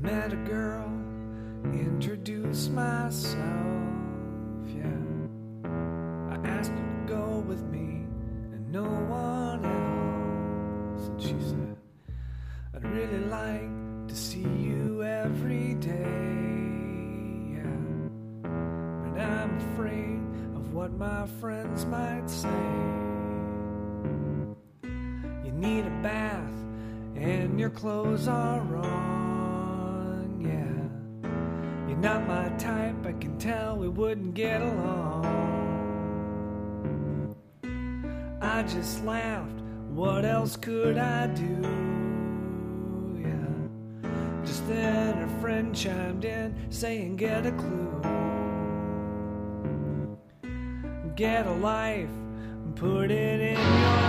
met a girl, introduced myself, yeah. I asked her to go with me and no one else. And she said, I'd really like to see you every day, yeah. But I'm afraid of what my friends might say. You need a bath and your clothes are on, yeah. You're not my type, I can tell we wouldn't get along. I just laughed, what else could I do, yeah. Just then her friend chimed in, saying get a clue. Get a life and put it in your